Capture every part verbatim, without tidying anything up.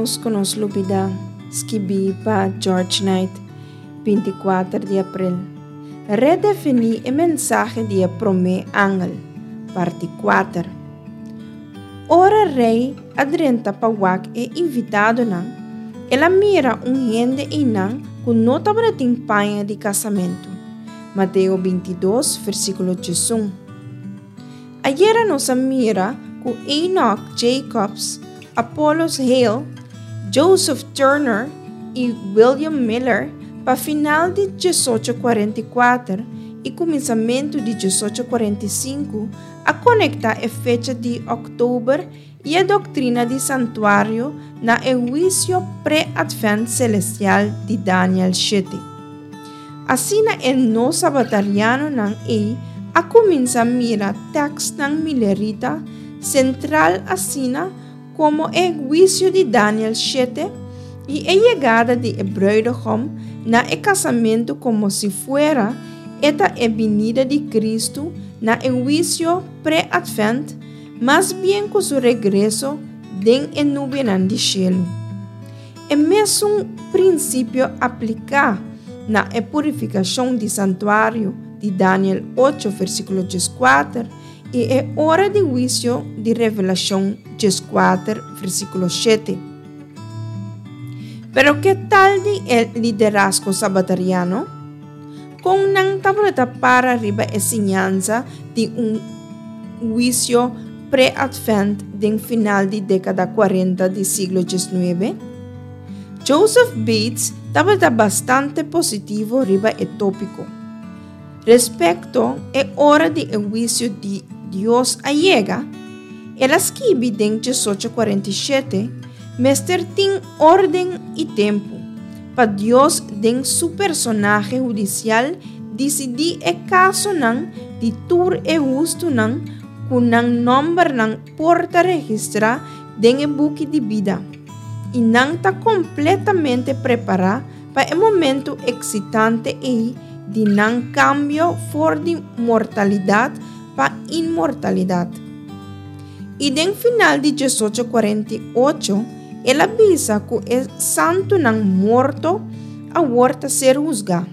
menos que nos lupida, escrevi para George Knight, vinte e quatro de abril. Redefini o mensagem de Promé Ángel, parte quatro. Ora rei adrenta pawak e invitado nang, ela mira um gente e nang com nota para timpanha de casamento. Mateus vinte e dois, versículo um. Ayer nos mira com Enoch Jacobs, Apollos Hale, Joseph Turner e William Miller para final de dezoito quarenta e quatro e começamento de dezoito quarenta e cinco a conectar a fecha de outubro e a doutrina de santuário na juízo pré-advent celestial de Daniel sete. Assim, em nossa batalhano não é a começar a mirar texto ng Milerita central assim como o juízo de Daniel sete e a chegada de Hebraidom na e casamento como se fuera esta a venida de Cristo na juízo pré-advent, mas bem com seu regresso den en nube de cielo. É mesmo princípio aplicar na e purificação de santuário de Daniel oito, versículo quatro, e é hora de juízo de Revelação quatro, versículo sete. Pero que tal de el liderazgo sabatariano? Kung nang tableta para riba enseñanza de um juízo pré-advent del final de década cuarenta do siglo diecinueve, Joseph Bates tableta bastante positivo riba e tópico. Respecto a hora de juízo de Dios allega, ela escreve em dezoito quarenta e sete, Mester tem ordem e tempo, para Deus den su personaje judicial decidir e caso nan de tur e justo nan com nang number nang porta registra den e buque de vida e nang ta completamente preparado para o momento excitante e de nang cambio for de mortalidade para inmortalidade. E den final de dezoito quarenta e oito, ela avisa que o santo não morto a volta ser juzgado.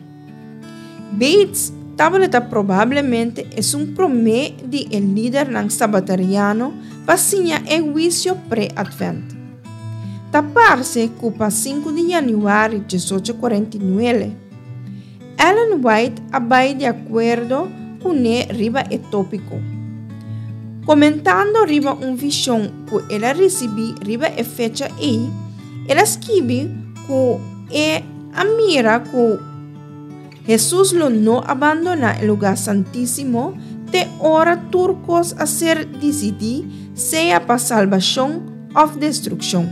Bates tableta provavelmente é um promé de el líder não sabatariano para sinha o juízo pré-advent. Tapar-se que para cinco de janeiro de dezoito quarenta e nove, Ellen White abai de acordo com o riba e tópico. Comentando riba uma visão que ela recebeu riba e fecha e, ela escreve que é a mira que Jesus lo não abandona o lugar santíssimo de hora turcos a ser decidir seja para salvação ou destruição.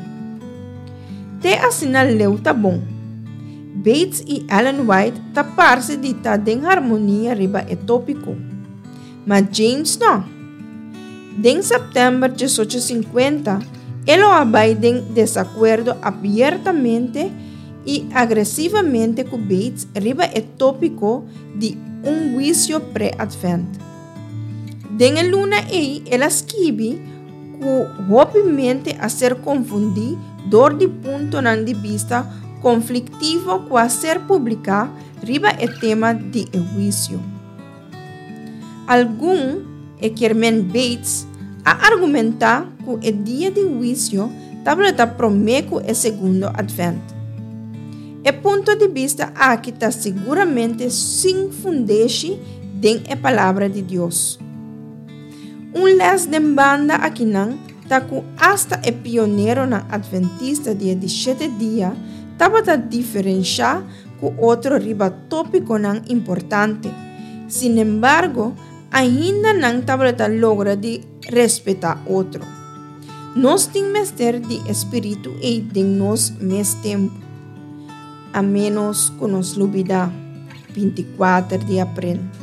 Te assinal leu tá bom. Bates e Ellen White tapar-se de estar em harmonia riba e tópico. Mas James não. En setembro de dezoito cinquenta, ele abai em desacuerdo abertamente e agressivamente com Bates riba e tópico de um juízo pré-advent. Den el luna e ela escreve que obviamente a ser confundido dor de ponto de vista conflictivo com a ser publicado riba e tema de juízo. Algum e Kerman Bates a argumentar que o dia de juízo tableta promeco e segundo advent. E ponto de vista aqui está seguramente sem fundeixe den a palavra de Deus. Um les de banda aqui não tá que hasta e pioneiro na adventista dia de sete dias tableta diferenciar com outro riba tópico não importante. Sin embargo, ainda não tableta logra de respeitar outro. Nós temos ter de espírito e de nós mais tempo. A menos que nos lubida vinte e quatro de abril.